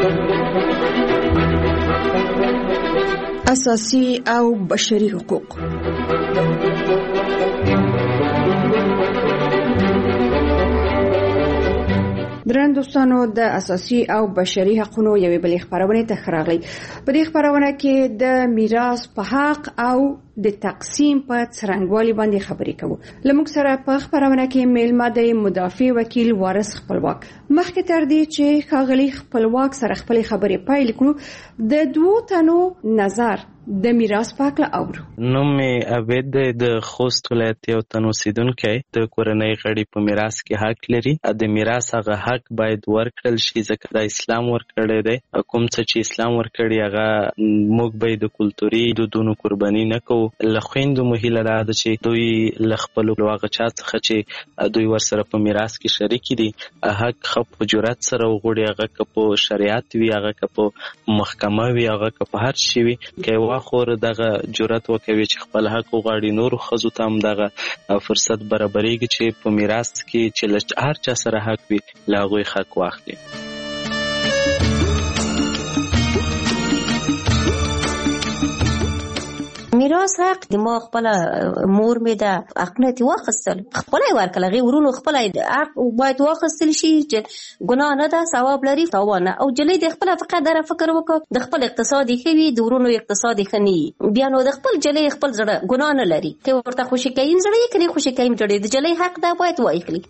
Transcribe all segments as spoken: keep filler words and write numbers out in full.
اساسي او بشري حقوق. درن دوستانو د اساسي او بشري حقوقو یوې بلې خبرونه ته خراغلی. په دې خبرونه کې د میراث په حق او د تقسیم په څرنګوالي باندې خبرې کوو. لموږ سره په خبرونه کې میلمه د مدافع وکیل وارث خپلواک. مخکې تر دې چې ښاغلي خپلواک سره خپل خبرې پیل کړو، د دوو تنو نظر د میراث په اړه اورو. نوم مې عبید دی، د خوست ولایت یو تن اوسیدونکی. د کورنۍ غړي په میراث کې حق لري. د میراث هغه حق باید ورکړل شي ځکه د اسلام ورکړی دی. کوم څه چې اسلام ورکړي هغه موږ به د کلتوري دودونو قرباني نه کوو. له خویندو مو هیله ده چې دوی له خپلو هغه چا څخه چې دوی ورسره په میراث کې شریک دي حق ښه په جرأت سره وغواړي. هغه که په شریعت وي، هغه که په محکمه وي، هغه که په هر شي وي، که یوه خور دغه جرأت وکوي چې خپل حق وغواړي، نورو ښځو ته هم دغه فرصت برابرېږي چې په میراث کې چې له هر چا سره حق وي له هغوی حق واخلي. میراث حق د ما خپل مور مې د حق نه تی واخیستل، خپل یې ورکړل. هغې ورونو خپل حق باید واخیستل شي چې ګناه نه ده، ثواب لري، تاوان نه. او جلۍ د خپل فقط دره فکر وکړه د خپل اقتصاد ښه وي، د ورونو اقتصاد ښه نه وي، بیا نو د خپل جلۍ خپل زړه ګناه نه لري. که ورته خوشي کوي زړه یې کړي، خوشي کوي زړه د جلۍ حق ده باید واخلي.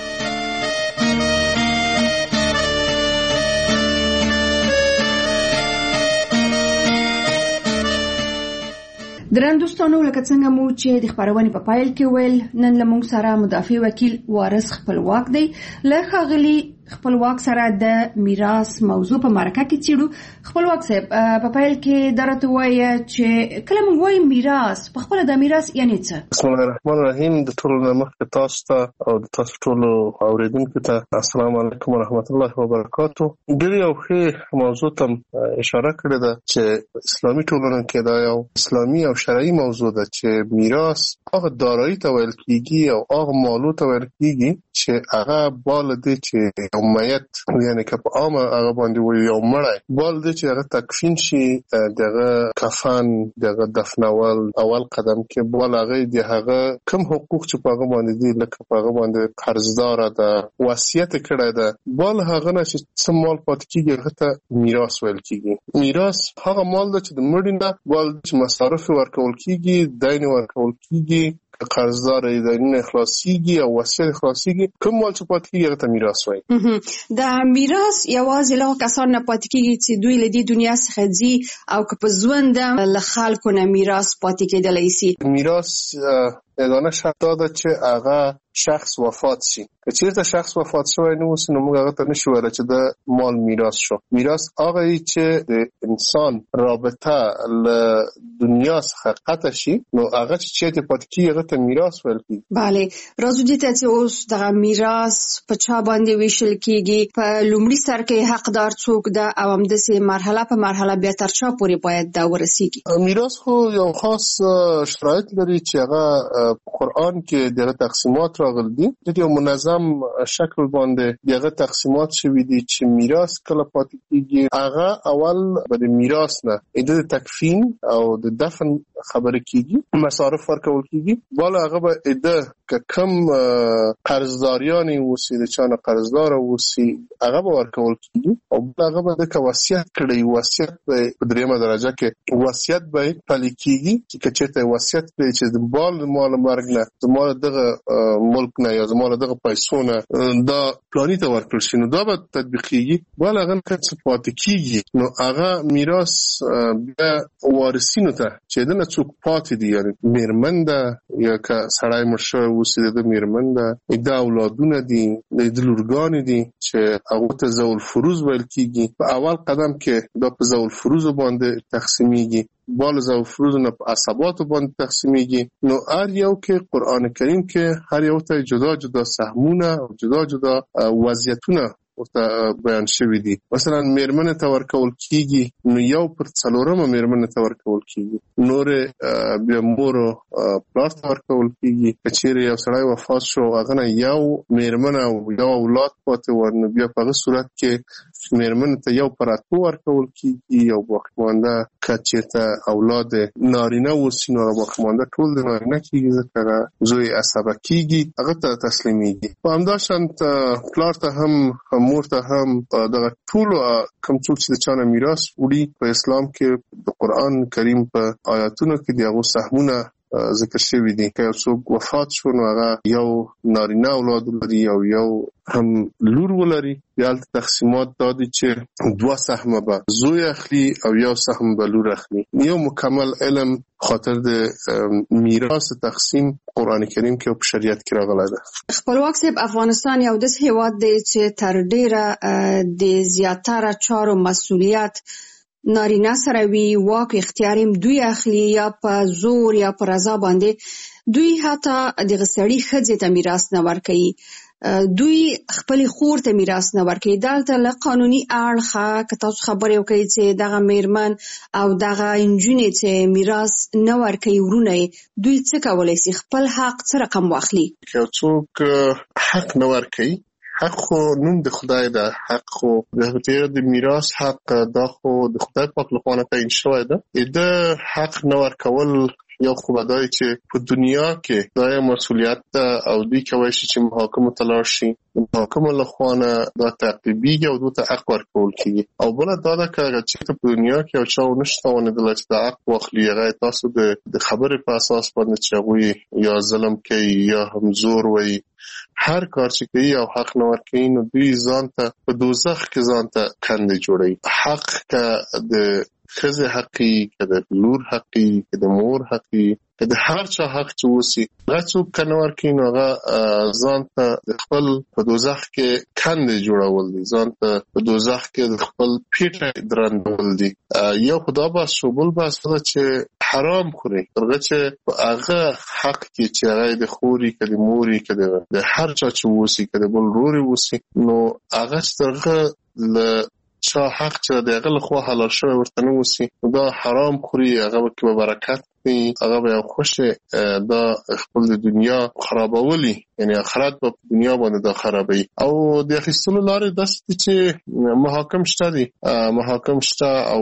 درن دوستانو، لکه څنګه مو چې د خبرونې په پایل کې ویل، نن له موږ سره مدافع وکیل وارث خپلواک دی. له ښاغلي خپلواک سره د میراث موضوع په مرکه کې څیړو. خپلواک صاحب، په پیل کې درته وایي چې کله موږ وایو میراث، په خپله د میراث یعنې څه؟ بسم الله الرحمن الرحیم. د ټولو نه مخکې تاسو ته او د تاسو ټولو اوریدونکو ته السلام علیکم ورحمت الله وبرکاتو. ډېر یو ښه موضوع ته اشاره کړې ده چې اسلامي ټولنه کې دا یو اسلامي او شرعي موضوع ده چې میراث هغه دارایی ته ویل کېږي او هغه مالو ته ویل کېږي چې هغه بال دی چې یو میت، یعنی که په عامه هغه باندې وایي یو مړی، بال دی چې هغه تکفین شي، دغه کفن، دغه دفنول اول قدم کې بال هغه دی، هغه کم حقوق چې په هغه باندې دي، لکه په هغه باندې قرضداره ده، وصیت کړی ده، بال هغه نه چې څه مال پاتې کېږي هغه ته میراث ویل کېږي. میراث هغه مال ده چې د مړي نه بال چې مصارف ورکول کېږي، دین ورکول کېږي، قرضدار دینونه خلاصيږي او وصیت خلاصيږي، کوم مال چې پاتې کېږي هغه ته میراث وایي. د میراث یوازې له کسانو نه پاتې کېږي چې دوی له دې دنیا څخه ځي او که په ژوند له خلکو نه میراث پاتې کېدلی شي. میراث یگانه شرط ده چې هغه شخص وفات شي. که چیرته شخص وفات شوی نه وي نو موږ هغه ته نشو ویلی چې د مال میراث شو. میراث هغه وي چې د انسان رابطه له دنیا څخه قطع شي نو هغه چې چیرته پاتې کېږي هغه ته میراث ویل کېږي. بله، راځو دې ته چې اوس دغه میراث په چا باندې ویشل کېږي، په لومړي سر کې حقدار څوک ده او همداسې مرحله په مرحله بیا تر چا پورې باید دا ورسېږي؟ میراث خو یو خاص شرایط لري چې هغه قرآن کې دغه تقسیمات راغلي دي. د یو منظم شکل باندې دغه تقسیمات شوي دي چې میراث کله پاتې کېږي. هغه اول به د میراث نه د تکفین او د دفن خبره کېږي، مصارف ورکول کېږي. بالا هغه به اده که کم قرضداریانی اوسي، د چا نه قرضدار اوسي، هغه به ورکول کېږي. او بل هغه به د وصیت کړی، وصیت به په دریمه درجه کې وصیت به پلي کېږي چې که چېرته وصیت کړي چې د بال مال مرګ نه، زما دغه ملک نه یا زما دغه پیسو نه دا پلاني ته ورکړل شي نو دا به تطبیقېږي. بل هغه که څه پاتې کېږي نو هغه میراث بیا وارثینو ته چې دنه څوک پاتې دي، یعنی میرمن ده یا که سړی مړ شوی اوسي د میرمن ده، د اولادونه دي، د لورګانې دي چې هغو ته ذوی الفروض ویل کېږي. په اول قدم کې دا په ذوی الفروضو باندې تقسیمېږي، بال ذوی الفروض نه په عصباتو باندې تقسیمېږي. نو هر یو کې قرآن کریم کې هر یو ته جدا جدا سهمونه او جدا جدا وضعیتونه ورته بیان شوي دي. مثلا میرمنې ته ورکول کیږي نو یو پر څلورمه میرمنې ته ورکول کیږي، نورې بیا مور او پلار ته ورکول کیږي. که چیرې یو سړی وفات شو هغه نه یو میرمن او یو اولاد پاتې و نو بیا په هغه صورت کې میرمنې ته یو پر اتو ورکول کیږي او باقیمانده که چېرته اولاد نارینه اوسي نو باقیمانده ټول د نارینه کیږي، ځکه هغه زوی عصبه کیږي هغه ته تسلیمیږي. په همدا شانت پلار ته هم مور ته هم دغه ټولو کوم څوک چې د چا نه میراث وړي په اسلام کې د قرآن کریم په آیاتونو کې د هغو سهمونه ذکر شوی دي. که یو څوک وفات شو نو هغه یو نارینه اولاد لري او یو هم لور ولري، بیا هلته تقسیمات دا دي چې دوه سهمه به زوی اخلي او یو سهم به لور اخلي. یو مکمل علم خاطر د میراث تقسیم قرآن کریم کې او په شریعت کې راغلی ده. خپلواک صاحب، افغانستان یو داسې هېواد دی چې تر ډېره د زیاتره چارو مسؤلیت نارینه سره وي، واک اختیار هم دوی اخلي، یا په زور یا په رضا باندې. دوی حتی دغه سړي ښځې ته میراث نه ورکوي، دوی خپلې خور ته میراث نه ورکوي. دلته له قانوني اړخه که تاسو خبرې وکړئ چې دغه میرمن او دغه نجونې چې میراث نه ورکوي ورونه یې، دوی څه کولی شي؟ خپل حق څه رقم واخلي؟ که یو څوک حق نه ورکوي، حق خو نوم د خدای ده، حق خو د تیر د میراث حق دا خو د خدای پاک لخوا نه تعیین شوی ده. د حق نه ورکول یو خو به دا چې په دنیا کې دا یو مسؤلیت ده او دوی کولی شي چې محاکمو ته لاړ شي، محاکمو لخوا نه دا تعقیبېږي او دوی ته حق ورکول کېږي. او بله دا ده که هغه چېرته په دنیا کې یو چا ونه شي توانېدلی چې دا حق واخلي، هغه تاسو د د خبرې په اساس باندې چې هغوی یا ظلم کوي یا هم زور وایي، هر کار چې کوي او حق نه ورکوي نو دوی ځان ته په دوزخ کې ځان ته کندې جوړوي. حق که د ښځې حقي، که د لور حقي، که د مور حقي، که د هر چا حق چې اوسي، هغه څوک که نه ورکوي نو هغه ځان ته د خپل په دوزخ کې کندې جوړول دي، ځان ته په دوزخ کې د خپل پیټه درندول دي. یو خو دا بحث شو، بل بحث دا چې حرام خوري، هغه چې په هغه حق کې چې هغه د خوري، که د موري، که د هر چا چې اوسي، که د بل وروري اوسي، نو هغه سترغه له چا حق چې د هغه لخوا حلال شوی ورته نه اوسي، دا حرام خوري، هغه به کې به برکت وي، هغه به یو خوښې دا خپل د دنیا خرابولی، یعنی آخرت به په دنیا باندې دا خرابوي. او د اخیستلو لارې داسې دي چې محاکم شته دي، محاکم شته او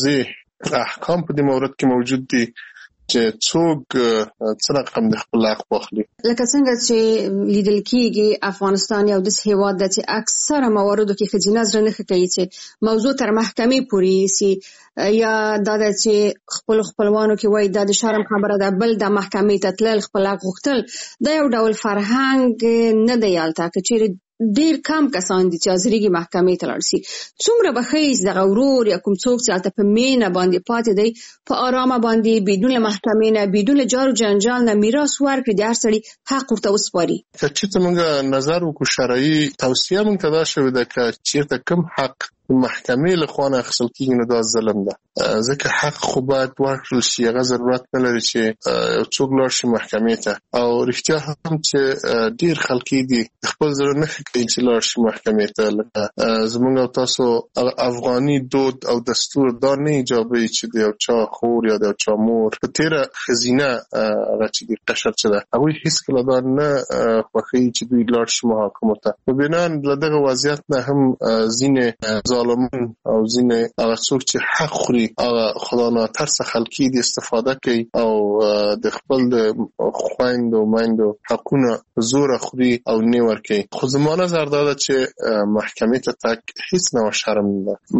واضح احکام په دې مورد کې موجود دي چې څوک څه رقم د خپل حق واخلي. لکه څنګه چې لیدل کېږي افغانستان یو داسې هېواد ده چې اکثره مواردو کې ښځینه زړه نه ښه کوي چې موضوع تر محکمې پورې یوسي، یا دا ده چې خپلو خپلوانو کې وایي دا د شرم خبره ده، بل د محکمې ته تلل خپل حق غوښتل. دا یو ډول فرهنګ نه دی هلته، که چیرې ډیر کم کسان دي چې حاضرېږي محکمې ته لاړ شي. څومره به ښه دغه ورور یا کوم څوک چې هلته په مینه باندې پاتې دی په ارامه باندې بدون له محکمې نه، بدون له جار و جنجال نه میراث ورکړي، د هر سړي حق ورته وسپاري. که چېرته موږ نظر وکړو، شرعي توصیه موږ ته دا شوې ده که چېرته کوم حق محکمې له خوا نه اخیستل کېږي نو دا ظلم ده، ځکه حق خو باید ورکړل شي، هغه ضرورت نه لري چې یو څوک لاړ شي محکمې ته. او رښتیا هم چې ډېر خلک دي خپل زړه نه ښه کوي چې لاړ شي محکمې ته. لکه زموږ او تاسو افغاني دود او دستور دا نه ایجابوي چې د یو چا خور یا د یو چا مور په تېره ښځینه هغه چې د قشر چې ده هغوی هېڅکله دا نه خوښوي چې دوی لاړ شي محاکمو ته. په بنا له دغه وضعیت نه هم ځینې ظالمون او ځینې هغه څوک چې حق خوري هغه خدا ناترسه خلکي دي استفاده کوي او د خپل د خویندو میندو حقونه زوره خوري او نه ورکوي. خو زما نظر دا ده چې محکمې ته تګ هیڅ نوع شرم نه ده.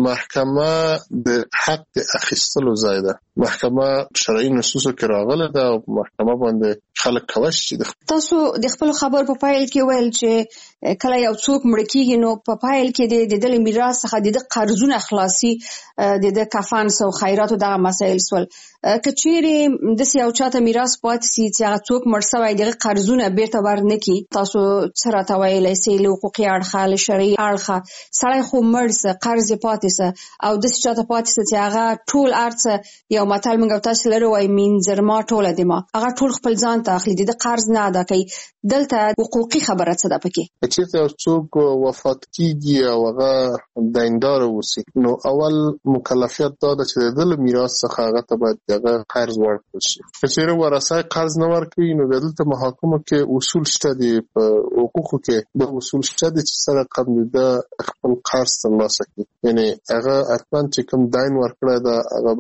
محکمه د حق د اخیستلو ځای ده، محکمه شرعي نصوصو کې راغله ده او محکمه باندې خلک کولی شي. تاسو د خپلو خبرو په پایل کې ویل چې کله یو څوک مړه کېږي نو په پایل کې د دې میراث څخه د قرضونه خلاصي، د د کفن او خیرات او دغه مسایل سول. کچېرې د سیاو چاته میراث پاتې سي چې هغه څوک مړ شوی دغه قرضونه بیرته ورنکي، تاسو څه راته ویلی سئ له حقوقي اړخه له شرعي اړخه؟ سړی خو مړ سه، قرض یې پاتې سه او داسې چاته پاتې سه چې هغه ټول ارڅه یو متل موږ او تاسو لرو وایي مینځرما ټوله دما، هغه ټول خپل ځان ته اخلي، د قرض نه ادا کوي. دلته حقوقي خبره څه ده پکې؟ چې یو څوک وفات کیږي او هغه دیندار اوسي، نو اول مکلفیت دا ده چې د میراث څخه هغه ته باید هغه قرض ورکړل شي. که چېرې ورثه قرض نه ورکوي نو دلته محاکمو کې اصول شته دي، په حقوقو کې د اصول شته دي چې سره قبل خپل قرض ترلاسه کړي. یعنی هغه حتما چې کوم دین ورکړی ده هغه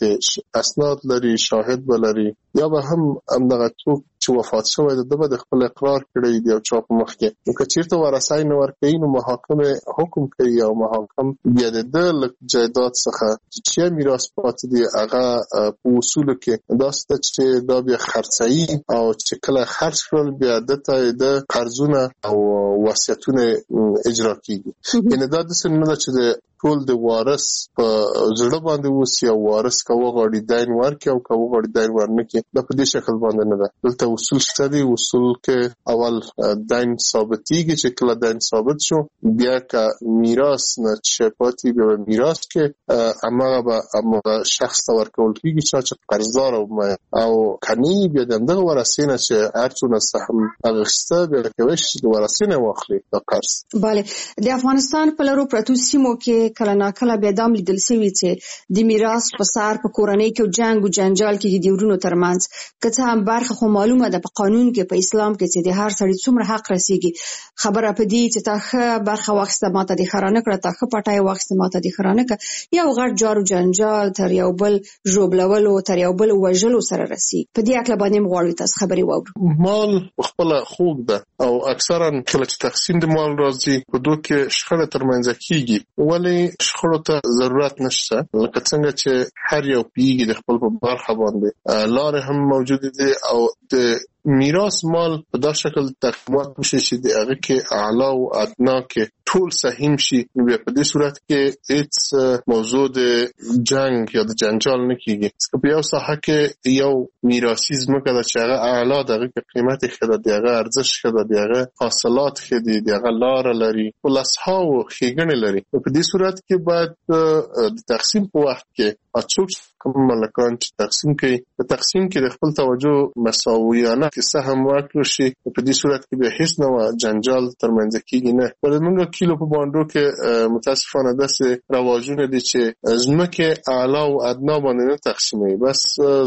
به اسناد لري، شاهد به لري، یا به هم همدغه څوک چې وفات شوی ده د به د خپل اقرار کړی دی او چا په مخ کې. نو که چېرته ورثه نه ورکوي نو محاکم حکم کوي او محاکم بیا د ده له جایداد څخه چې میراث پاتې دي هغه په اصولو کې داسې ده چې دا بیا خرڅوي او چې کله خرڅ کړل بیا دته د قرضونه او وصیتونه اجرا کیږي. یعنی دا داسې نه ده چې د ټول د وارث په زړه باندې اوسي او وارث که وغواړي دین ورکړي او که وغواړي دین ورنکړي، دا په دې شکل باندې نه ده. دلته اصول شته دي. اصول کې اول دین ثابتېږي، چې کله دین ثابت شو بیا که میراث نه چې پاتې بیا میراث کې هماغه به هماغه شخص ته ورکول کېږي چا چې قرضدار او کني بیا د همدغه ورثې نه چې هر څونه سهم اخیسته بیا کولی شي چې د ورثې نه واخلي دا قرض. بله، د افغانستان په لرو پرتو سیمو کې کله ناکله بیا دام لیدل شوي چې د میراث په سر په کورنۍ کې جنګ او جنجال کې د ورونو ترمنځ، که څه هم برخه خو معلومه ده په قانون کې په اسلام کې چې د هر سړي څومره حق رسیږي، خبره په دې چې تا ښه برخه واخیسته ماته دې ښه رانه کړه، تا ښه پټی واخیسته ماته دې ښه رانه کړه، یو غټ جار و جنجال تر یو بل ژوبلولو تر یو بل وژلو سره رسیږي. په دې هکله باندې موږ غواړو تاسو خبرې واورو. مال خپله خوږ ده او اکثرا کله چې تقسیم د مال راځي په دوی کې شخړه ترمنځ کیږي، ولې شخړو ته ضرورت نشته. لکه څنګه چې هر یو پیږي د خپل په برخه باندې لارې هم موجود دي او د میراث مال په دا شکل تقسیمات وشي چې د هغه کې اعلی او ادنا کې ټول سهم شي، نو بیا په دې صورت کې هیڅ موضوع د جنگ یا د جنجال نه کیږي. په یو ساحه کې یو میراثي ځمکه ده چې هغه اعلی دغه کې قیمت ښه ده، دغه ارزښت ښه ده، دغه حاصلات ښه دي، دغه لاره لري، پلسها او ښېګڼې لري. په دې صورت کې باید د تقسیم په وخت کې څوک کوم مالکان چې تقسیم کوي په تقسیم کې د خپل توجه مساویانه کې سهم ورکړل شي. په دې صورت کې به هیڅ نوع جنجال ترمنځ کېږي نه. ولې موږ کیلو په باندو کې متاسفانه داسې رواجونه دي چې ځمکې اعلی او ادنا باندې نه تقسیموي، بس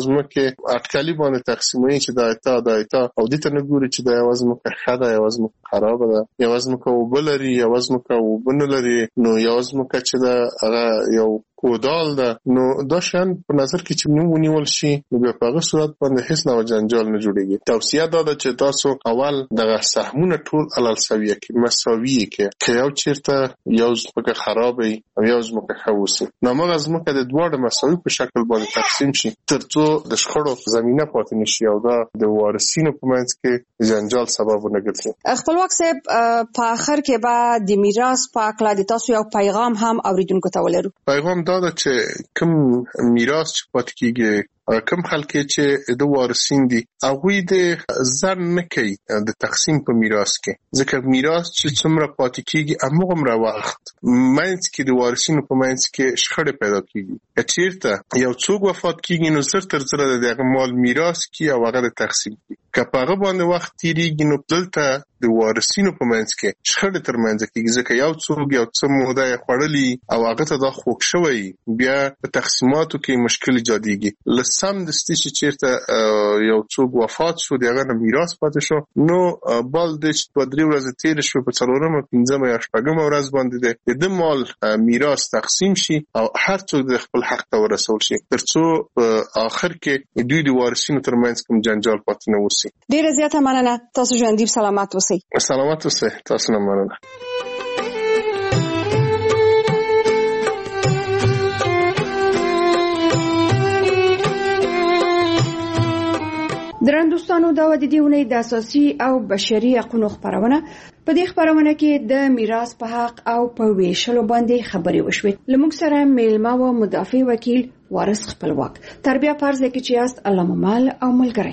ځمکې اټکلي باندې تقسیموي چې دا ایتا دا ایتا او دې ته نه ګوري چې دا یوه ځمکه ښه ده، یوه ځمکه خرابه ده، یوه ځمکه اوبه لري، یوه ځمکه اوبه نه لري، نو یوه ځمکه چې ده هغه یو کودال ده. نو دا شیان په نظر کې چې موږ ونیول شي نو بیا په هغه صورت باندې هیڅ نوع جنجال نه جوړېږي. توصیه دا ده چې تاسو اول دغه سهمونه ټول علل سویه کې مساوي کې، که یو چیرته یو ځمکه خراب وي او یو ځمکه ښه اوسي، نو هماغه ځمکه د دواړو مساوي په شکل باندې تقسیم شي تر څو د شخړو زمینه پاتې نه شي او دا د وارثینو په منځ کې جنجال سبب ونه ګرځي. خپلواک صاحب، په آخر کې به د میراث په اړه د تاسو یو پیغام هم اوریدونکو ته ولرو. پیغام دا ده چې کوم میراث چې پاتې کیږي، کوم خلک چې د وارثین دي هغوی د ځان نه کوي د تقسیم په میراث کې، ځکه میراث چې څومره پاتې کیږي هماغومره وخت منځ کې د وارثینو په منځ کې شخړې پیدا کیږي. که چیرته یو څوک وفات کیږي نو زر تر زره د هغه مال میراث کی او هغه د تقسیم کی، که په هغه باندې وخت تیریږي نو دلته د وارثینو په منځ کې شخړې ترمنځ کیږي، ځکه یو څوک یو څه موده یې خوړلي او هغه ته دا خوښ شوی، بیا په تقسیماتو کې مشکل ایجادېږي. له سم دستي چې چیرته یو څوک وفات شو د هغه نه میراث پاتې شو، نو بال دی چې دوه درې ورځې تېرې شوې په څلورمه پنځمه یا شپږمه ورځ باندې دی د ده مال میراث تقسیم شي او هر څوک د خپل حق ته ورسول شي، تر څو په آخر کې دوی د وارثینو ترمنځ کوم جنجال پاتې نه وسي. ډېره زیاته مننه. تاسو ژوندي سلامت اوسئ. سلامت اوسئ. تاسو نه مننه. درن دوستانو، دا د دې ونې د اساسي او بشري حقوقو خبرونه. په دې خبرونه کې د میراث په حق او په ویشلو باندې خبرې وشوې. لموږ سره میلمه و مدافع وکیل وارث خپلواک. تربیه فرض دی چې یاست الله ممال او ملګری.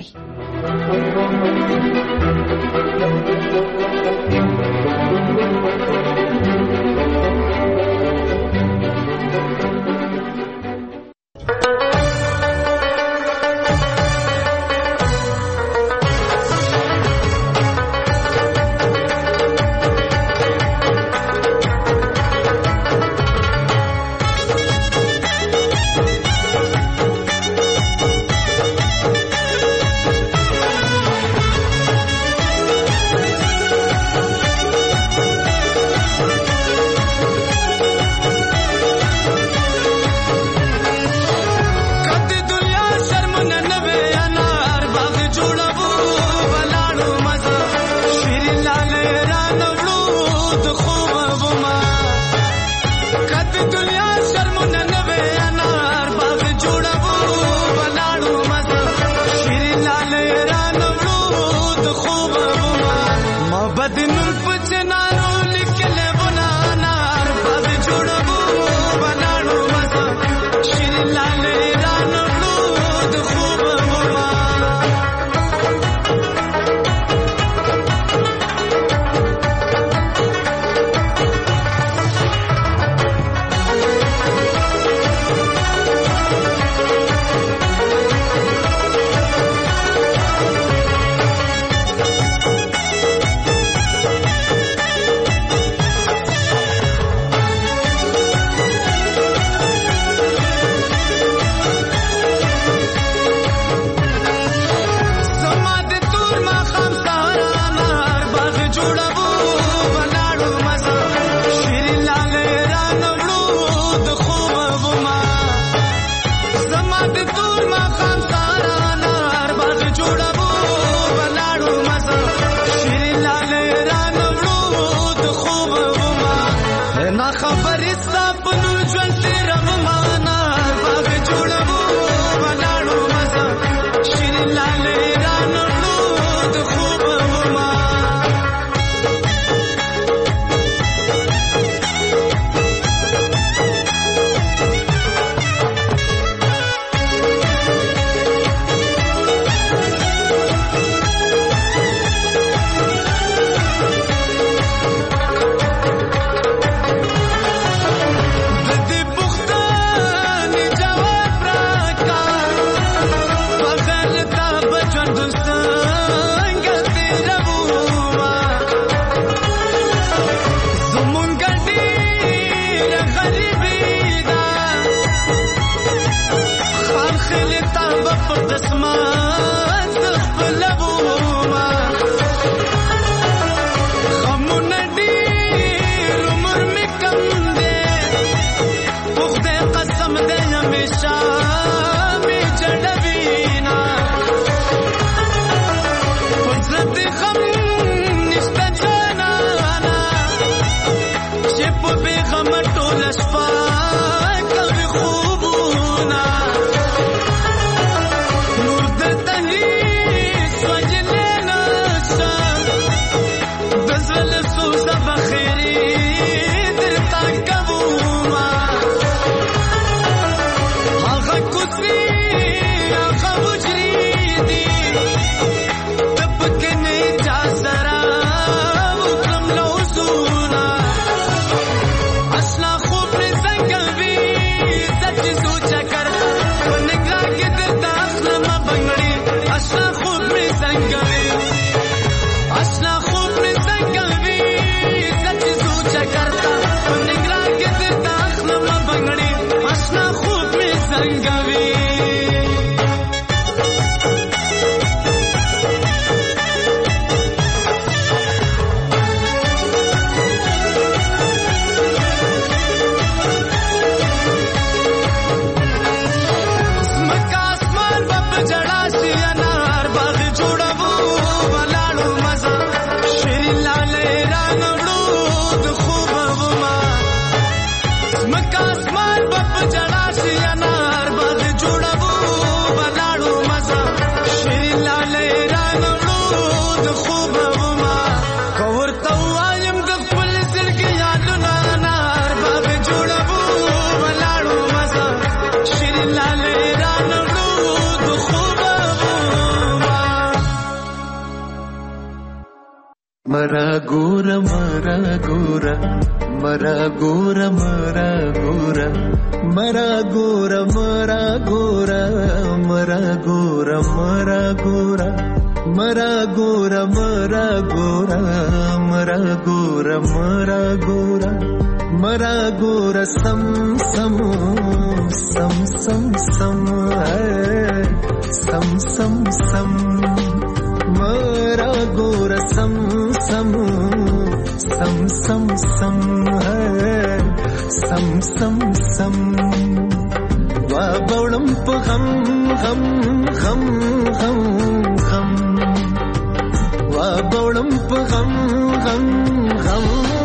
मरा गोरा मरा गोरा मरा गोरा मरा गोरा मरा गोरा मरा गोरा मरा गोरा मरा गोरा मरा गोरा मरा गोरा मरा गोरा मरा गोरा मरा गोरा सम सम सम सम सम है सम सम सम मरा गोरा सम सम सम सम सम है सम सम सम वा बौड़म प हम हम हम हम हम वा बौड़म प हम हम हम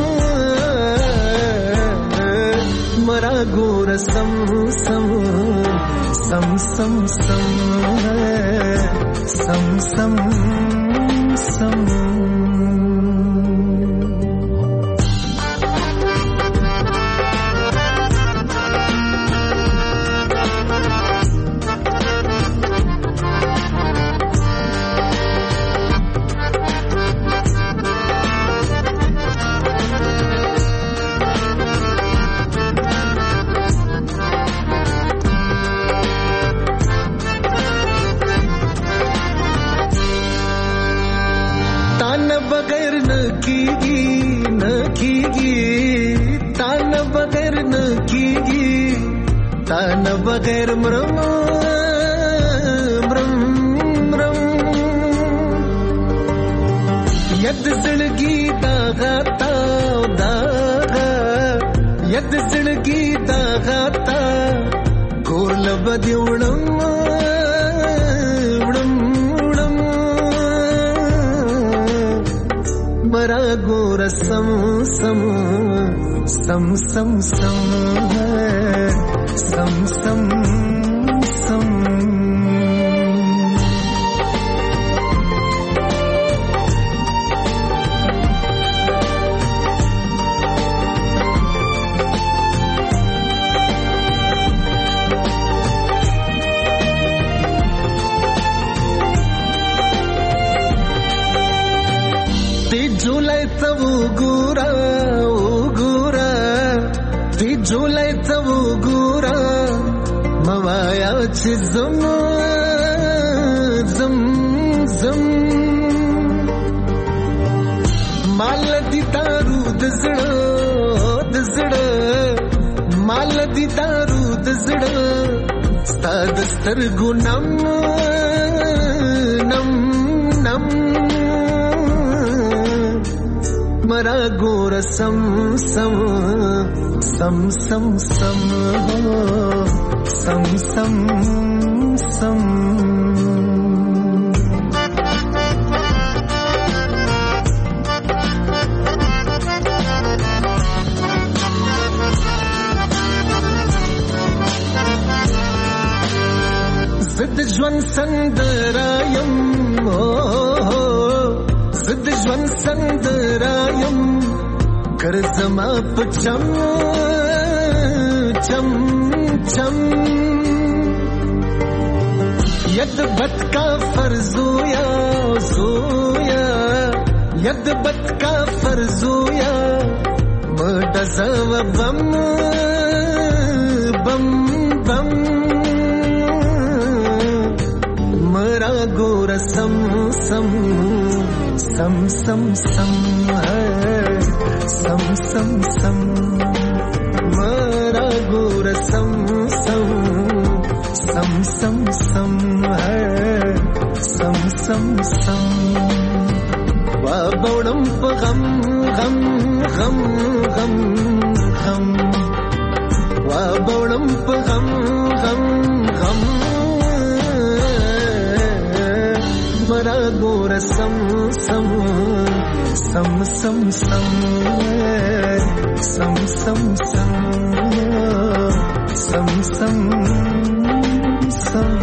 मरा गोरा सम सम सम सम सम सम सम सम तान बगैर मरम मरम मरम यद जिंदगी दागा ताव दागा यद जिंदगी दागा ता गोल बदी उड़म उड़म उड़म मरा गोरा सम सम सम सम सम सम सम सम ती झुलाय तव गुरा ओ गुरा ती झुलाय तव गुरा मवायाची जम जम जम माल दी दारू दजड दजड माल दी दारू दजड स्तादस्तर गुनम नम नम मरा गोरा सम सम सम सम सम सम सम सम जिद ज्वन संदरायम जिद ज्वन संदरायम कर जमा पचम चम चम यद बत का फर्जोया जोया यद बत का फर्जोया मडज़व बम बम बम मरा गोरा सम सम सम सम सम है सम सम सम मरा गोरा सम सम सम सम सम है सम सम सम वा बौड़म प गम गम गम गम गम वा बौड़म प गम गम गम मरा गोरा सम सम सम सम सम सम सम सम सम सम सम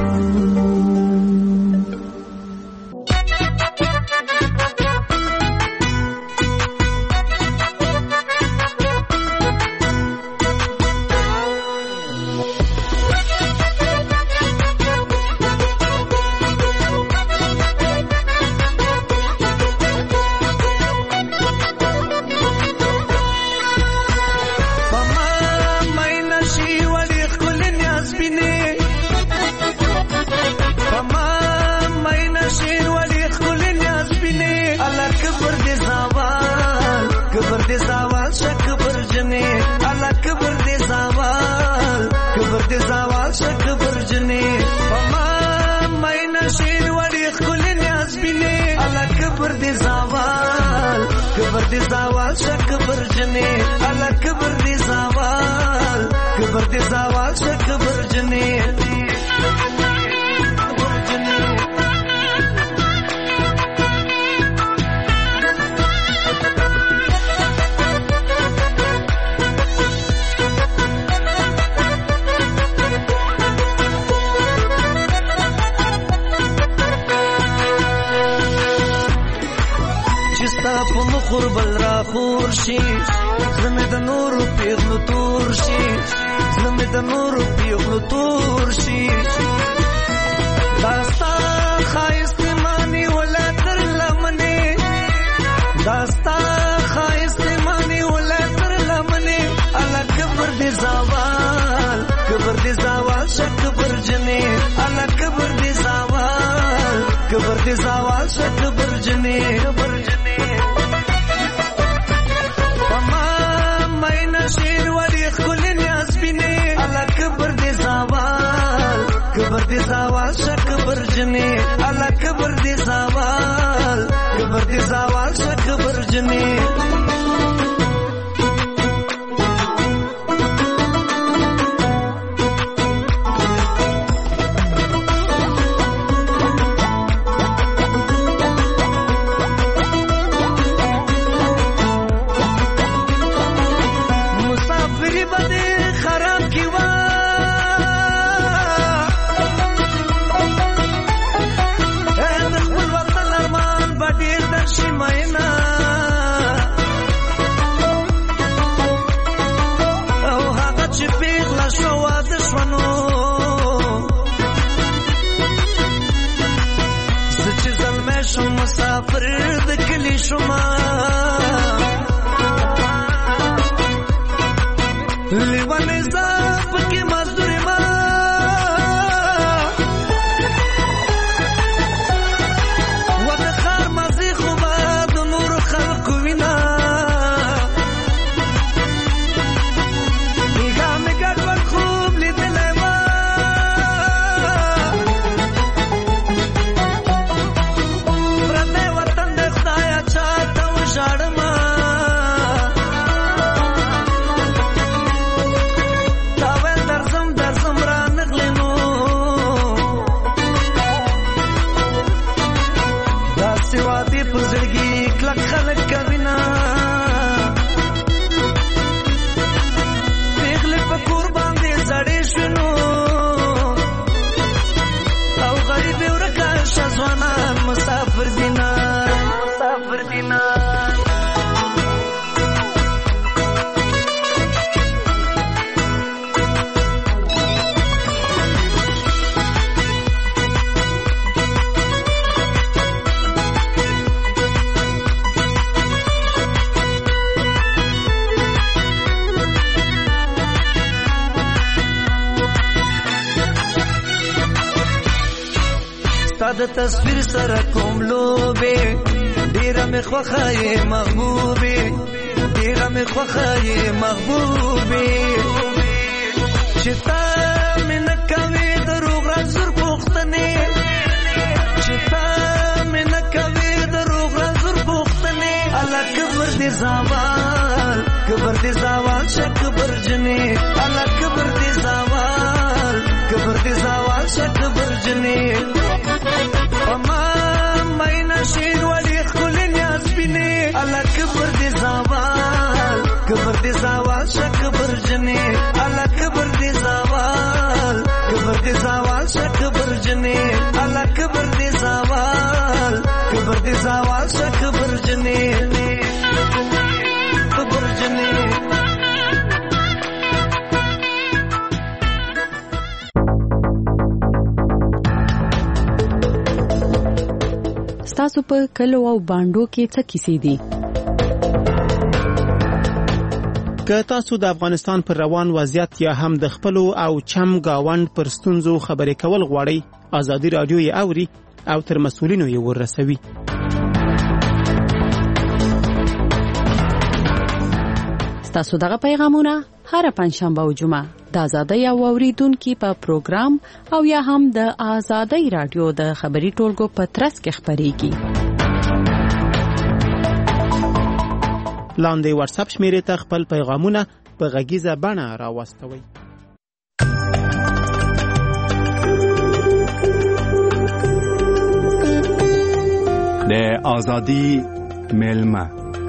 دی زوال کبر دی زوال شک برجنی الا کبر دی زوال کبر دی زوال شک برجنی خور بل را خور شي زمه د نور پیغلو تور شي زمه د نور پیغلو تور شي داستا خایست مانی ولا تر لمنه داستا خایست مانی ولا تر لمنه الا کبر دی زوال کبر دی زوال شک برجنه الا کبر دی زوال کبر دی زوال شک برجنه برجنه شیر ولی خل نیاز بینی الا کبر دی زوال کبر دی زوال شک برجنی الا کبر دی زوال کبر دی زوال شک برجنی مسافر د کلی شما لیوانه زاپ کی مزدور ما وقت خار مزی خوبا د نور خلق وینا میگا میگا ور خوب لیدل ما مسافر دینا مسافر دینا د تصویر سره کوم لوبه ډیره مې خوخه محبوبه ډیره مې خوخه محبوبه چې تا مې نه کوي دروغ رازر پوښتنې چې تا مې نه کوي دروغ رازر پوښتنې الله کبر دې زوال کبر دې زوال شک برجنې الله کبر دې زوال کبر دې زوال شک برجنې اما ماینا شیر ولی خل نیاز بینی الا کبر دی زوال کبر دی زوال شک برجنی الا کبر دی زوال کبر دی زوال شک برجنی الا کبر دی زوال کبر دی زوال شک برجنی برجنی تاسو په کلو او باندو کې څه کیسې دي؟ که تاسو د افغانستان پر روان وضعیت یا هم د خپلو او چم گاوند پر ستونزو خبرې کول غواړئ، ازادي رادیو یې اوري او تر مسؤلینو یې ورسوي. تاسو دغه پیغامونه هر پنځشنبه او جمعه د آزادۍ او اوریدونکو په پروګرام او یا هم د آزادۍ رادیو د خبري ټولګو په ترڅ کې خبريږي. لاندې واتس اپ شمیرې ته خپل پیغامونه په غږیزه بڼه راواستوئ. د آزادی ملمه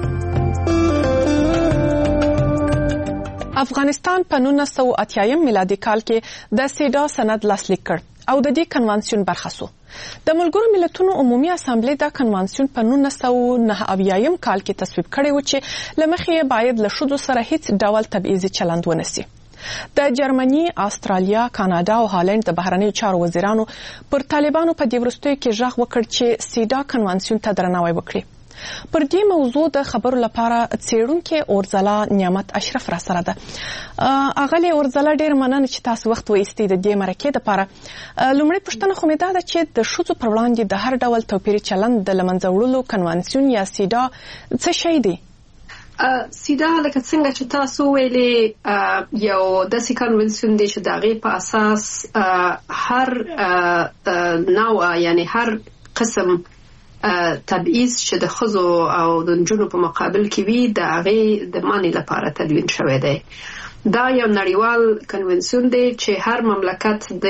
افغانستان په نولس سوه اتیا میلادي کال کې د سیډا سند لاسلیک کړ او د دې کنوانسیون برخه شو. د ملګرو ملتونو عمومي اسامبلې دا کنوانسیون په نولس سوه نهه اویا کال کې تصویب کړی و چې له مخې باید له ښځو سره هیڅ ډول تبعیضي چلند ونسي. د جرمني، استرالیا، کاناډا او هالند د بهرنیو چارو وزیرانو پر طالبانو په دې وروستیو کې غږ وکړ چې سیډا کنوانسیون ته درناوی وکړي. پر دې موضوع د خبرو لپاره څېړونکې اورځلا نعمت اشرف را سره ده. اغلې اورځلا ډېر مننه چې تاسو وخت وایستئ د دې مرکې دپاره. لومړی پوښتنه خو مې دا ده چې د ښځو پر وړاندې د هر ډول توپیري چلند د له منځه وړلو کنوانسیون یا سیډا څه شی دی؟ سیدا لکه څنګه چې تاسو ویلې یو داسې کنوانسیون دی چې د هغې په اساس هر نوع یعنی هر قسم تبعیض چې د ښځو او د نجونو په مقابل کې وي د هغې د منع لپاره تدوین شوی دی. دا یو نړیوال کنوانسیون دی چې هر مملکت د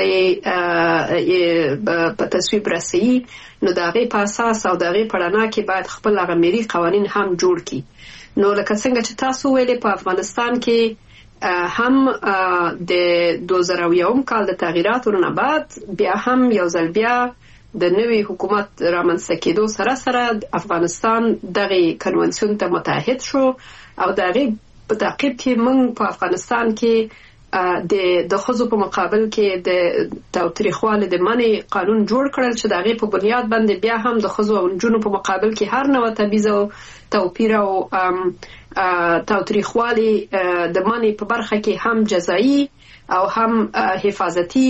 په تصویب رسوي، نو د هغې په اساس او د هغې په رڼا کې باید خپل هغه ملي قوانین هم جوړ کړي. نو لکه څنګه چې تاسو ویلې په افغانستان کې هم د دوه زره یو کال د تغییراتو نه بعد بیا هم یو ځل بیا د نوي حکومت رامنځته کېدو سره سره افغانستان دغه کنوانسیون ته متحد شو او د هغې په تعقیب کې موږ په افغانستان کې د د ښځو په مقابل کې د تاوتریخوالي د منع قانون جوړ کړل چې د هغې په بنیاد باندې بیا هم د ښځو او نجونو په مقابل کې هر نوع تبعیض او توپیر او تاوتریخوالي د منع په برخه کې هم جزایي او هم حفاظتي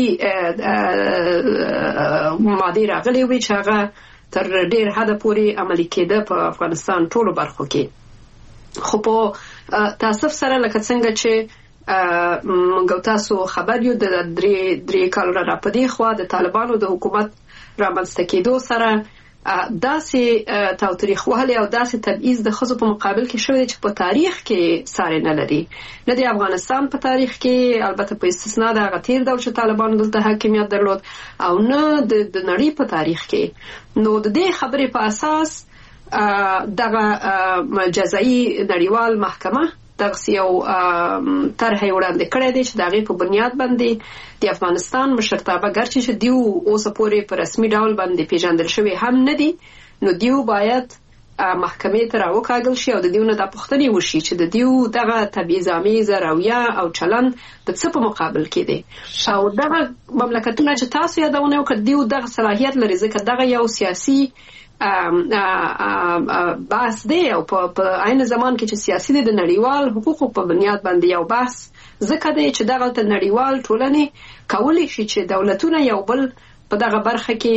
مادې راغلي وي چې هغه تر ډېر حده پورې عملي کېده په افغانستان ټولو برخو کې. خو په تاسف سره لکه څنګه چې موږ تاسو خبر یو د درې درې کالو را پدې خوا د طالبانو د حکومت رامنځته کېدو سره داسې تاوتریخوالي او داسې تبعیض د ښځو په مقابل کې شوی چې په تاریخ کې ساری نه لري، نه د افغانستان په تاریخ کې، البته په استثنا د هغه تیر ډول چې طالبانو دلته حاکمیت درلود، او نه د نړۍ په تاریخ کې. نو د دې خبرې په اساس دغه جزایي نړیوال محکمه دغسې یو طرح یې وړاندې کړی دی چې د هغې په بنیاد باندې د افغانستان مشرتابه ګرچې چې دیو اوسه پورې په رسمي ډول باندې پیژندل شوي هم نه دي، نو دیو باید محکمې ته راوکاږل شي او د دیو نه دا پوښتنې وشي چې د دیو دغه تبعیض‌آمیزه رویه او چلند د څه په مقابل کې دی. او دغه مملکتونه چې تاسو یادونه وکړه دیو دغه صلاحیت لري ځکه دغه یو سیاسي بحث دی او په عین زمان کې چې سیاسي دی د نړیوال حقوقو په بنیاد باندې یو بحث ځکه دی چې دغه نړیوال ټولنې کولی شي چې دولتونه یو بل په دغه برخه کې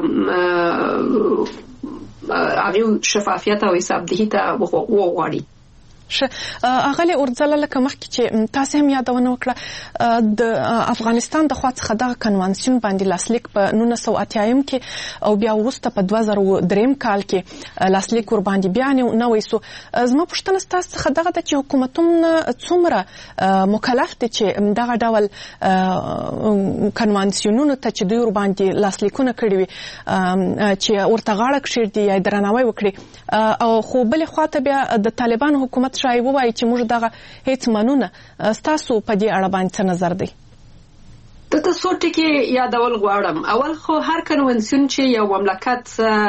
هغه شفافیت او حسابدهي ته وغواړي. اغلی اورځله لکه مخکې چې تاسو هم یادونه وکړه د افغانستان د خوا څخه دغه کنوانسیون باندې لاسلیک په نولس سوه اتیا کې او بیا وروسته په دوه زره درې کال کې لاسلیک ور باندې بیا نوی سو. زما پوښتنه ستاسو څخه دغه ده چې حکومتونه څومره مکلف دي چې دغه ډول کنوانسیونونو ته چې دوی ور باندې لاسلیکونه کړي وي چې ورته غاړه کښېږدي یا درناوی وکړي، او خو بلې خواته بیا د طالبانو حکومت شاید ووایي چې موږ دغه هیڅ منو نه. ستاسو په دې اړه باندې څه نظر دی؟ دلته څو ټکي یادول غواړم. اول خو هر کنوانسیون چې یو مملکت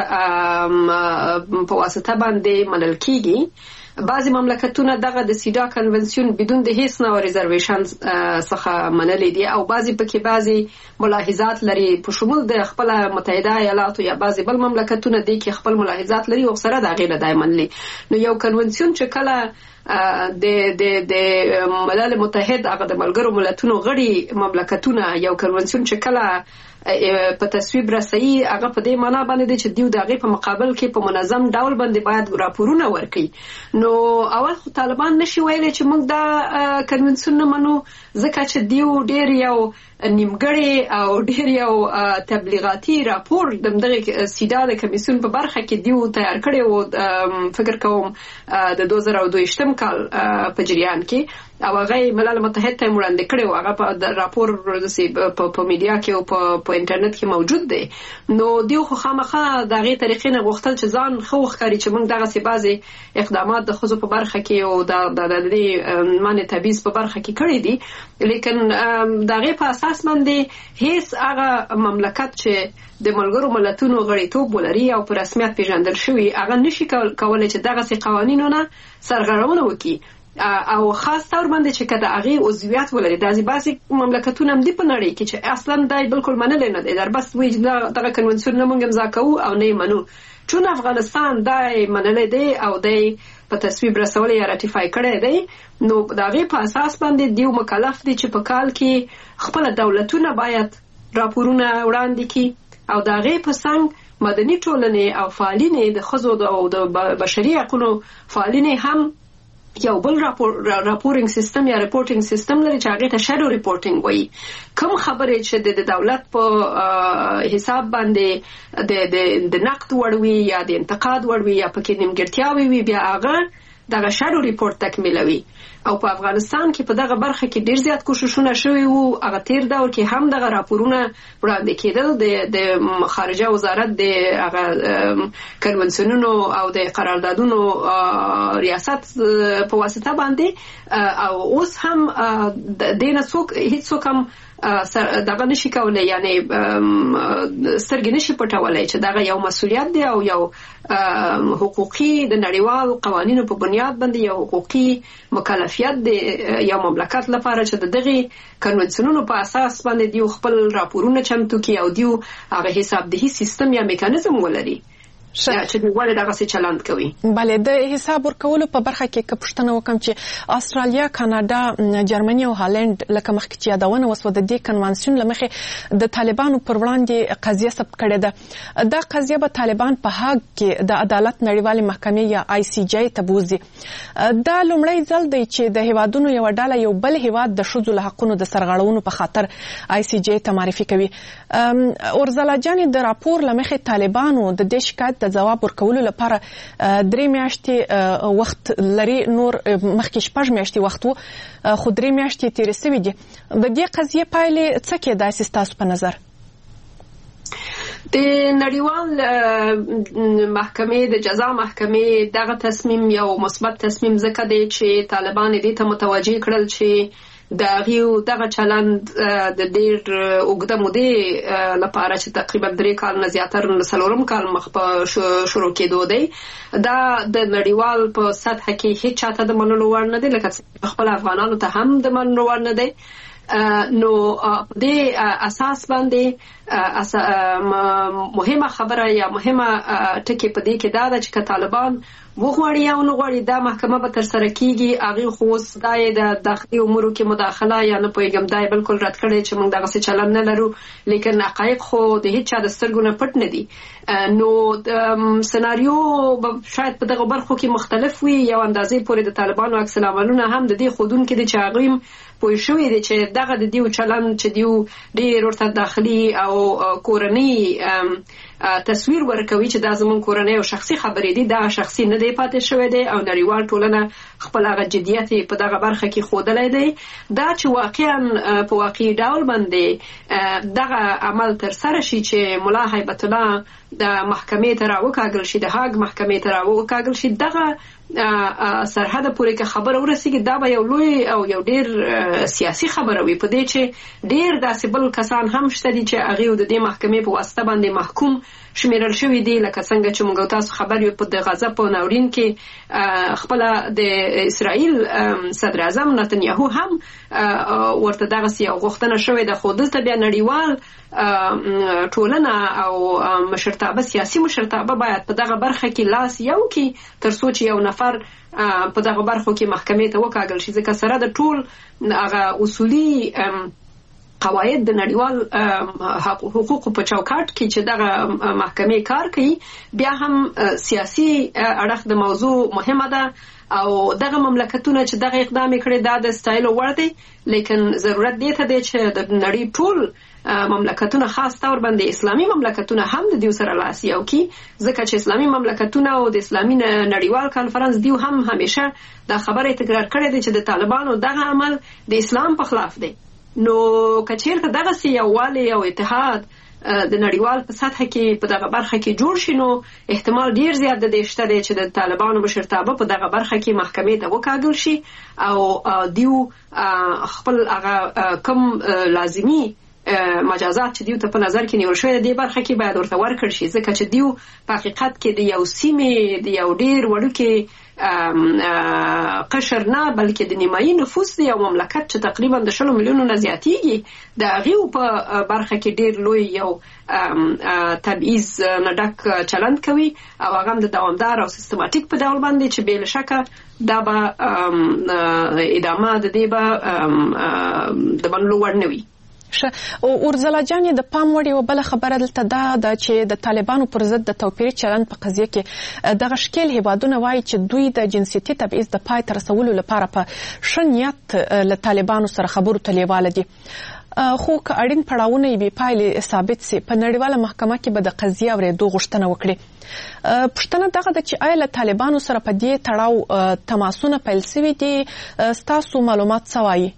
په واسطه باندې منل کیږي، بعضی مملکتونه دغه د سیډا کنونسیون بدون د هیڅ نوع ریزرویشن څخه منلي دي او بعضی پکې بعضی ملاحظات لري په شمول د خپل متحده ایالاتو یا بعضی بل مملکتونه دي کې خپل ملاحظات لري او سره د غیر دای منلي. نو یو کنونسیون چې کله د د د ملل متحد هغه د ملګرو ملتونو غړي مملکتونه یو کنونسیون چې کله په تصویب رسي هغه په دې معنا باندې چې دیو دغه په مقابل کې په منظم ډول باندې باید راپورونه ورکړي. نو اول خو طالبان نشي ویلي چې موږ دا کنونسیون نه منو ځکه چې دیو ډیر یو نیمګړی او ډیر یو تبلیغاتي راپور د دغه سیدا د کمیسیون په برخه کې دیو تیار کړی و فکر کوم د دوه زره دوه ویشتم کال په جریان کې او هغه ملل متحد ته وړاندې کړی و. هغه په راپور په میډیا کې او په انټرنیټ کې موجود دی. نو دیو خو خامخا دغه طریقې نه غوښتل چې ځان خو ښکاري چې موږ دغه سی بازي اقدامات د خزو په برخه کې او د د دې معنی تبعیض په برخه کې کړی دي. لیکن دغه په اساس باندې هیڅ هغه مملکت چې د ملګرو ملتونو غړیتوب ولري او په رسمیت پیژندل شوی هغه نشي کولای چې دغه سي قوانینونه سرغړونه وکړي او خاص تور باندې چې کده هغه عضویت ولري. د بعضي مملکتونو هم دی په نړۍ کې چې اصلا دای بالکل منل نه دي. در بس وی دغه کنونسیون نه مونږ امضا کوو او نه منو. چون افغانستان دای منل دی او دای په تصویب رسول یا راتیفای کړی دی نو دغه په اساس باندې دیو مکلف دي چې په کال کې خپل دولتونه باید راپورونه وړاندې کړي او دغه په څنګه مدني ټولنې او فعالین د خزو او د بشري حقوقو فعالین هم یو بل راپور راپورینګ سیستم یا ریپورټینګ سیستم لري چې هغه ته شادو ریپورټینګ وایي. کوم خبرې چې د دولت په حساب باندې د د د نقد وړوي یا د انتقاد وړوي یا پکې نیمګړتیاوي وي بیا هغه دغه شادو ریپورټ تکمیلوي. او په افغانستان کې په دغه برخه کې ډیر زیات کوششونه شوي وو. هغه تیر دور کې هم دغه راپورونه وړاندې کېدل د د خارجه وزارت د هغه کنونسیونونو او د قراردادونو ریاست په واسطه باندې او اوس هم د دینه څوک هیڅ څوک هم دغه نشي کولای یعنی سترګې نشي پټولای چې دغه یو مسولیت دی او یو حقوقي د نړیوال قوانینو په بنیاد باندې یو حقوقي مکلفیت دی یو مملکت لپاره چې دغه کنونسیونونو په اساس باندې دیو خپل راپورونه چمتو کوي او دیو هغه حسابدهي سیستم یا میکانیزم ولري چې ولې دغه څه چلند کوي. بله د حساب ورکولو په برخه کې که پوښتنه وکم چې استرالیا، کاناډا، جرمني او هالند لکه مخکې چې یادونه وسوه د دې کنوانسیون له مخې د طالبانو پر وړاندې قضیه ثبت کړې ده. دا قضیه به طالبان په هاګ کې د عدالت نړیوالې محکمې یا آی سی جی ته بوځي. دا لومړی ځل دی چې د هیوادونو یو ډله یو بل هیواد د ښځو له حقونو د سرغړونو په خاطر آی سی جی ته معرفي کوي. اورزلا جانې د راپور له مخې طالبانو د دې شکایت د جواب ورکولو لپاره درې میاشتې وخت لري. نور مخکې شپږ میاشتې وخت وو خو درې میاشتې تېرې سوي دي. د دې قضیې پایلې څه کېدای سي ستاسو په نظر؟ د نړیوال محکمې د جزا محکمې دغه تصمیم یو مثبت تصمیم ځکه دی چې طالبان دې ته متوجه کړل چې د غیو دغه چلند د ډیر اوږده مودې لپاره چې تقریبا درې کال نه زیاتره څلورم کال مخ په شروع کېدو دی دا د نړیوال په سطح کې هیڅ چاته د منلو وړ نه دی لکه خپل افغانانو ته هم د منلو وړ نه دی. نو د اساس باندې مهمه خبره یا مهمه ټکی په دې کې دا ده چې طالبان وغواړي یا نه غواړي دا محکمه به تر سره کیږي. هغه خو دای د داخلي امورو کې مداخله یا نه پوهیږم دای بالکل رد کړي چې موږ دغه څه چلن نه لرو. لیکن حقایق خو د هیڅ چا د سترګو نه پټ نه دي. نو سناریو به شاید په دغه برخو کې مختلف وي. یو اندازې پورې د طالبانو عکس العملونه هم د دې خودون کې د چاغیم پوه شوې دي چې دغه د دیو چلن چې دیو ډېر ورته داخلي او کورنۍ تصویر ورکوي چې دا زمون کورنۍ او شخصي خبرې دي. دا شخصي نه دی پاتې شوی دی او نړیوال ټولنه خپل هغه جدیت په دغه برخه کې ښودلی دی. دا چې واقعا په واقعي ډول باندې دغه عمل تر سره شي چې ملا هیبت الله د محکمې ته راوکاږل شي، د هاګ محکمې ته راوکاږل شي، دغه سرحد پورې که خبره ورسیږي دا به یو لوی او یو ډیر سیاسي خبره وي. په دې چې ډیر داسې بل کسان هم شته دي چې هغه د دې محکمې په واسطه باندې محکوم شمیرل شوی دی. لکه څنګه چې موږ تاسو خبر یو په د غزا په ناورین کې خپل د اسرائیل صدر اعظم نتنیاهو هم ورته دغه یو غوښتنه شوې ده. خو دلته بیا نړیوال ټولنه او مشرتابه سیاسي مشرتابه باید په دغه برخه کې لاس یو کې تر څو چې یو نفر په دغه برخو کې محکمې ته وکاږل شي ځکه سره د ټول هغه اصولي قواعد د نړیوال حقوقو په چوکاټ کې چې دغه محکمې کار کوي بیا هم سیاسي اړخ د موضوع مهمه ده او دغه مملکتونه چې دغه اقدام کړي دا د ستایلو وړ دی لیکن ضرورت دی ته دی چې د نړۍ ټول مملکتونه خاص تور باندې اسلامي مملکتونه هم د دیو سره لاس یو کی ځکه چې اسلامي مملکتونه او د اسلامي نړیوال کانفرنس دیو هم همیشه دا خبره تکرار کړې ده چې د طالبانو دغه عمل د اسلام په خلاف دی نو کچیرته دغه سی یووالی او اتحاد د نړیوال په سطح کې په دغه برخه کې جوړ شي نو احتمال ډیر زیات د دې شته دی چې د طالبانو مشرتابه په دغه برخه کې محکمې ته وکاږل شي او دیو خپل هغه کم لازمی مجازات چې دیو ته په نظر کې نیول شوی دی برخه کې باید ورته ورکړل شي ځکه چې دیو په حقیقت کې د یو سیمې د یو ډیر وړوکې قشر نه بلکې د نیمایي نفوس دی یو مملکت چې تقریبا د شلو میلیونو نه زیاتیږي د هغې په برخه کې ډیر لوی یو تبعیض نه ډک چلند کوي او هغه هم د دوامدار او سیستماتیک په ډول باندې چې بې له شکه دا به ادامه د دې به د منلو وړ نه وي. او اورزلا جانې د پام وړ یو بل خبره دلته دا ده چې د طالبانو پر ضد د توپیري چلند په قضیه کې دغه شکل هیوادونه وایي چې دوی د جنسیتي تبعیض د پای ته رسولو لپاره په ښه نیت له طالبانو سره خبرو ته لیواله دي خو که اړین پړاوونه یې بې پایلې ثابت سي په نړیواله محکمه کې به د قضیې اورېدو غوښتنه وکړي. پوښتنه دغه ده چې آیا له طالبانو سره په دې تړاو تماسونه پیل سوي دي ستاسو معلومات څه وایي؟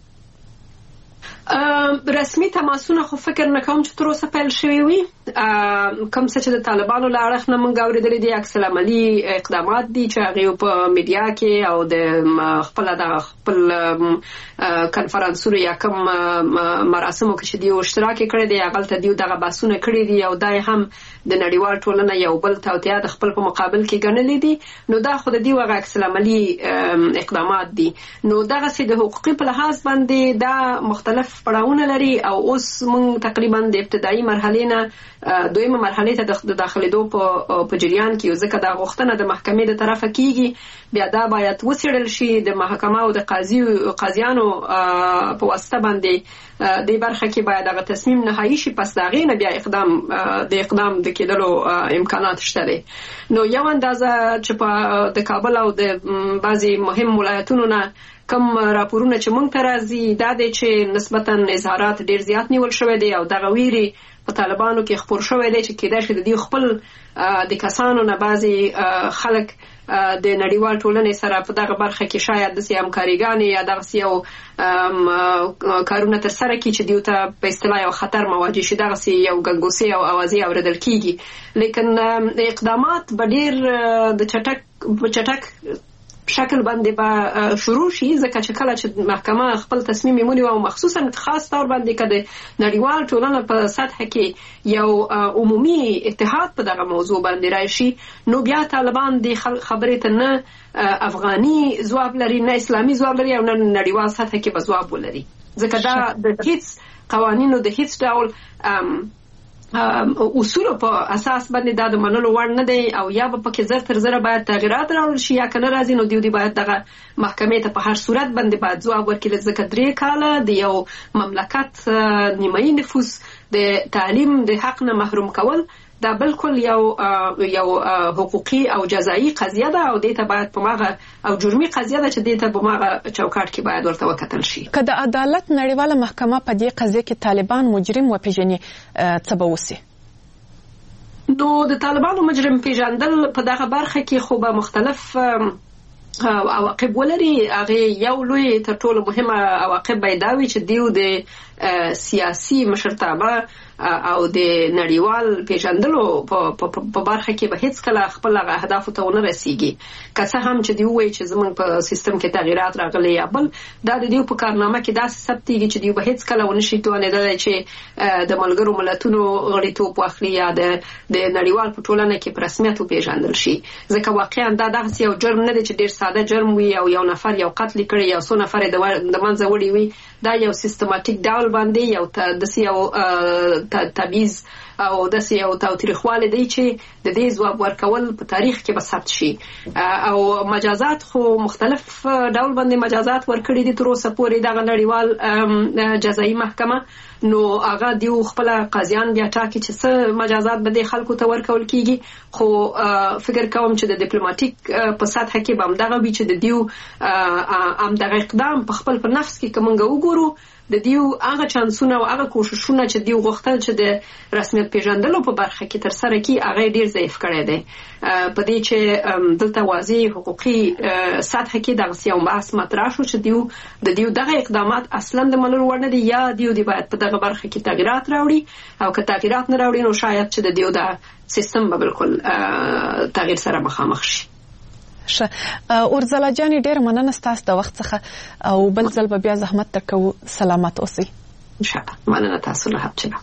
رسمي تماسونه خو فکر نه کوم چې تر اوسه پیل شوي وي کوم څه چې د طالبانو له اړخ نه موږ اورېدلي دي عکس العملي اقدامات دي چې هغې په میډیا کې او د خپله دغه خپل کنفرانسونو یا کوم مراسمو کې چې دیو اشتراک یې کړی دی هغلته دیو دغه بحثونه کړي دي او دا هم د نړیوال ټولنه یو بل توطیه د خپل په مقابل کې ګڼلي دي نو دا خو د دیو هغه عکس العملي اقدامات دي نو دغسې د حقوقي په لحاظ باندې دا مختلف پړاوونه لري او اوس موږ تقریبا د ابتدایي مرحلې نه دویمه مرحلې ته د داخلېدو په جریان کې یو ځکه دا غوښتنه د محکمې د طرفه کیږي بیا دا باید وڅېړل شي د محکمه او د قاضیانو په واسطه باندې دې برخه کې باید هغه تصمیم نهایي شي پس د هغې نه بیا اقدام د اقدام د کېدلو امکانات شته دی نو یو اندازه چې په د کابل او د بعضې مهم ولایتونو نه کم راپورونه چې مونږ ته راځي دا دی چې نسبتا اظهارات ډیر زیات نیول شوی دی او دغه ویرې په طالبانو کې خپور شوی دی چې کېدای شي د دوی خپل د کسانو نه بعضې خلک د نړیوال ټولنې سره په دغه برخه کې شاید داسې همکاریګانې یا دغسې یو کارونه ترسره کړي چې دوی ته په اصطلاح یو خطر مواجه شي دغسې یو ګنګوسې او اوازې اورېدل کېږي لیکن اقدامات به ډېر د چټک چټک شکل باندې به شروع شي ځکه چې کله چې محکمه خپل تصمیم یې ونیو او مخصوصا خاص طور باندې که د نړیوال ټولنه په سطح کې یو عمومي اتحاد په دغه موضوع باندې راشي نو بیا طالبان د خبرې ته نه افغاني ځواب لري نه اسلامي ځواب لري او نه نړیوال سطح کې به ځواب ولري ځکه دا د هیڅ قوانینو د هیڅ ډول اصولو په اساس باندې دا د منلو وړ نه دی او یا به پکې زر تر زره باید تغیرات راوړل شي یا که نه راځي نو دیو دی باید دغه محکمې ته په هر صورت باندې باید ځواب ورکړي ځکه درې کاله د یو مملکت نیمایي نفوس د تعلیم د حق نه محروم کول دا بالکل یو یو حقوقي او جزایي قضیه ده او دې ته باید په ماغه او جرمي قضیه ده چې دې ته په ماغه چوکاټ کې باید ورته وکتل شي که د عدالت نړیواله محکمه په دې قضیه کې طالبان مجرم وپېژني څه به وسي؟ نو د طالبانو مجرم پیژندل په دغه برخه کې خو به مختلف عواقب ولري هغه یو لوی تر ټولو مهمه عواقب به دا وي چې دیو د سیاسي مشرتابه او د نړیوال پیژندلو په برخه کې به هیڅ کله خپل اهدافو ته ونه رسیږي که څه هم چې دی وایي چې زموږ په سیستم کې تغیرات راغلي یا بل دا د دیو په کارنامه کې داسې ثبتېږي چې دیو به هیڅ کله ونه شي توانېدلی چې د ملګرو ملتونو غړیتوب واخلي یا د نړیوال په ټولنه کې په رسمیت وپېژندل شي ځکه واقعا دا دغسې یو جرم نه دی چې ډېر ساده جرم وي او یو نفر یو قتل کړی یو څو نفر د منځه وړي وي دا یو سیستماتیک ډول ډول باندې یو داسې یو تبعیض او داسې یو تاوتریخوالی دی چې د دې ځواب ورکول په تاریخ کې به ثبت شي. او مجازات خو مختلف ډول باندې مجازات ورکړي دي تر اوسه پورې دغه نړیوال جزایي محکمه، نو هغه دیو خپل قاضیان بیا ټاکي چې څه مجازات به د خلکو ته ورکول کیږي. خو فکر کوم چې د ډیپلوماټیک په سطح کې به همدغه وي چې د دیو همدغه اقدام په خپل په نفس کې که موږ وګورو د دیو هغه چانسونه او هغه کوششونه چې دیو غوښتل چې د رسمیت پیژندلو په برخه کې ترسره کړي هغه ډیر ضعیف کړی دی. په دې چې دلته واضح حقوقي سطح کې دغه یو بحث مطرح شو چې دیو د دیو دغه اقدامات اصلا د منلو وړ نه دي، یا دیو دی باید په دغه برخه کې تغیرات راوړي، او که تغیرات نه راوړي نو شاید چې د دیو د سیستم به بالکل تغییر سره مخامخ شي. ښه اورځلا جانې ډېره مننه ستاسو د وخت څخه، او بل ځل به بیا زحمت درکوو. سلامت اوسئ. انشاءالله. مننه تاسو له حبچله.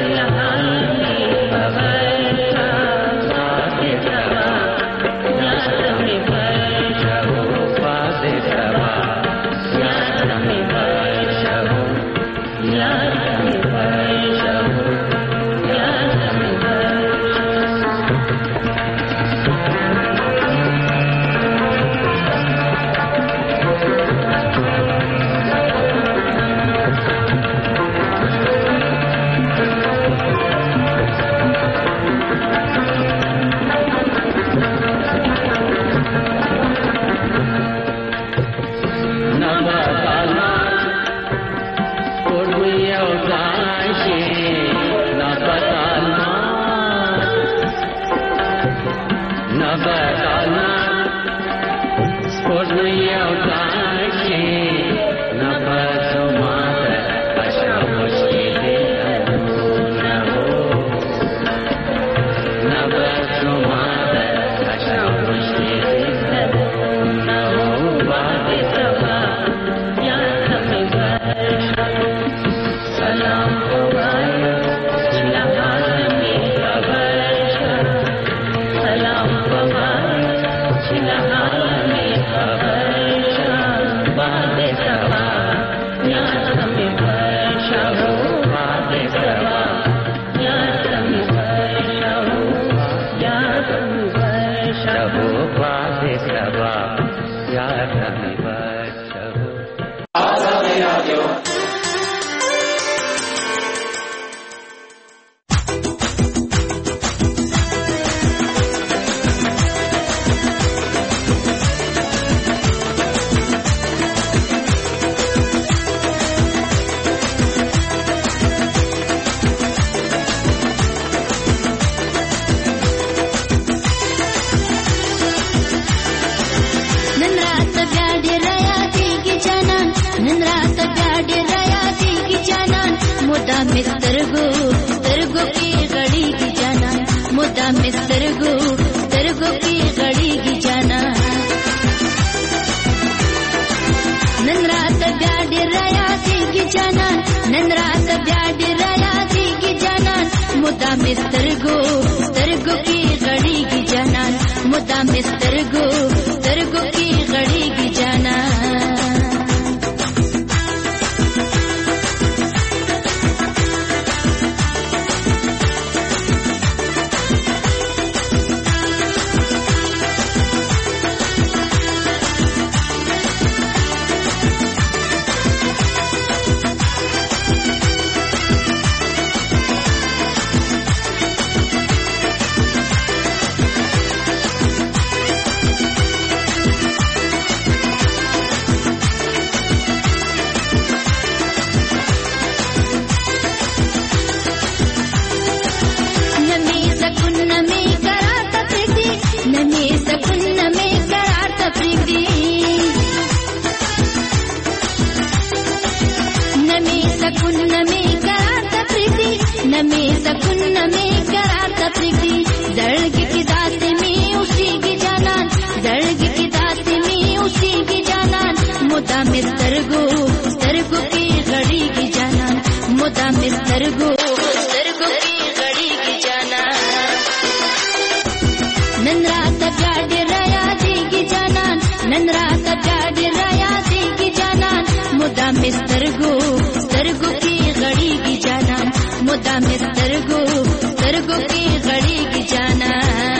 Yeah. यार रवि बच्चो आजाद राडियो मिस्तरगो तरगो की गड़ी की जाना मुद्दा मिस्तरगो तरगो की गड़ी की जाना ननरात ब्याड राया की जाना ननरात ब्याड राया की जाना मुद्दा मिस्तरगो तरगो की गड़ी की जाना मुद्दा मिस्तरगो तरगो की गड़ी की जाना मिस्तरगो तरगो की घड़ी की जाना मुद्दा मिस्तरगो तरगो की घड़ी की जाना ननरात प्याड राया दी की जाना ननरात प्याड राया दी की जाना मुद्दा मिस्तरगो तरगो की घड़ी की जाना मुद्दा मिस्तरगो तरगो की घड़ी की जाना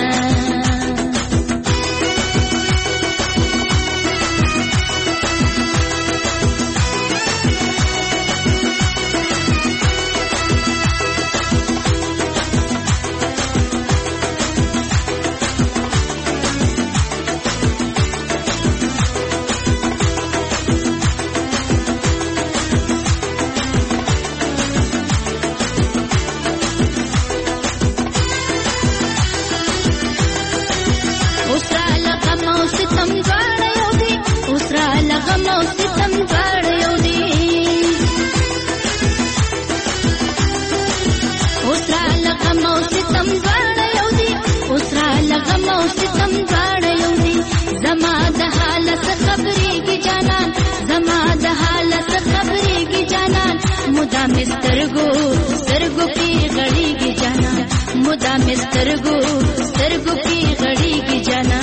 मिस्तरगो तरगो की घड़ी की जाना मुद्दा मिस्तरगो तरगो की घड़ी की जाना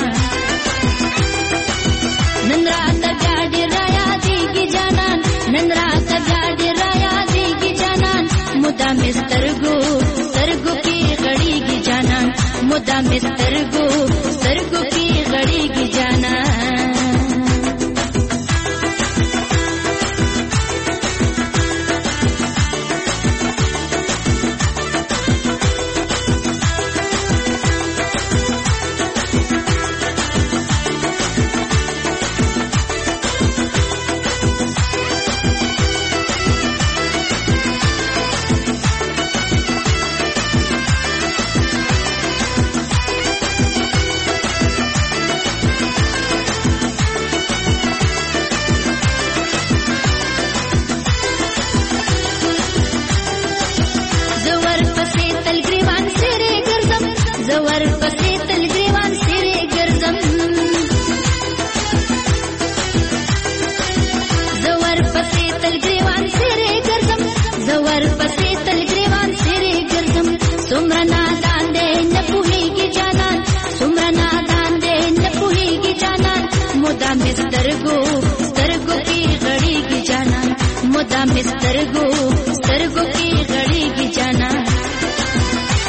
ननरात ब्याड राया दी की जाना ननरात ब्याड राया दी की जाना मुद्दा मिस्तरगो तरगो की घड़ी की जाना मुद्दा मिस्तरगो तरगो की घड़ी की जाना मिस्तरगो तरगो की घड़ी की जाना मुद्दा मिस्तरगो तरगो की घड़ी की जाना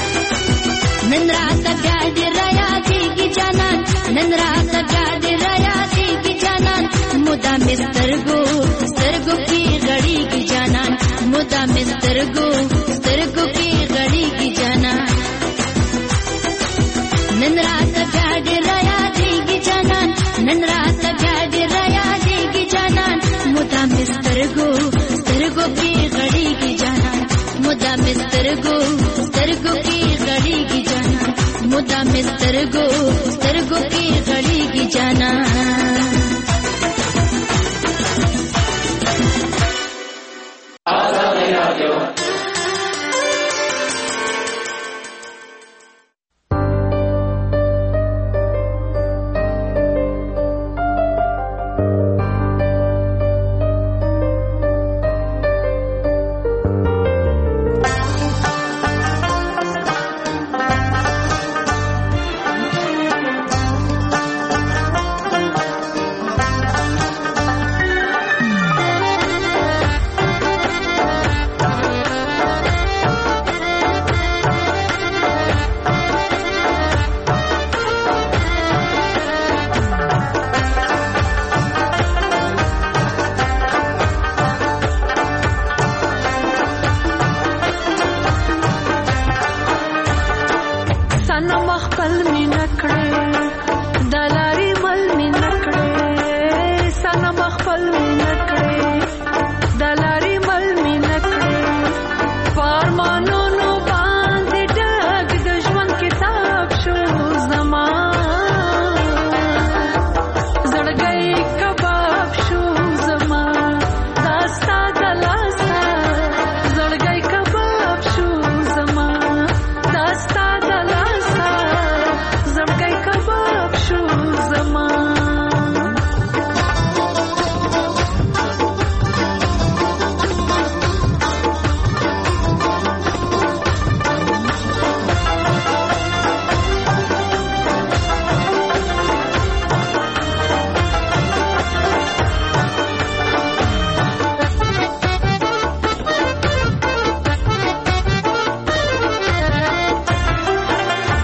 ननरात ब्याड राया दी की जाना ननरात ब्याड राया راته بیا ډېر یادېږي جانان مدام سترګو سترګو کې غړېږي جانان مدام سترګو سترګو کې غړېږي جانان مدام سترګو سترګو کې غړېږي جانان آزادی رادیو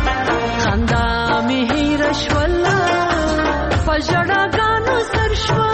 ژړاګانو سر شوه